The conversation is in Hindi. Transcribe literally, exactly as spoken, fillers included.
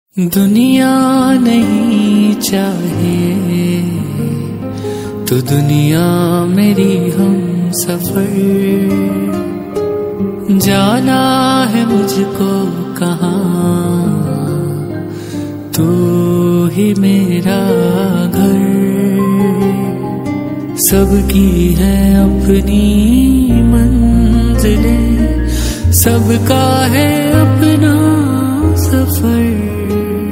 दुनिया नहीं चाहे तो दुनिया मेरी हम सफर, जाना है मुझको कहाँ तू ही मेरा घर। सबकी है अपनी मंजिलें, सबका है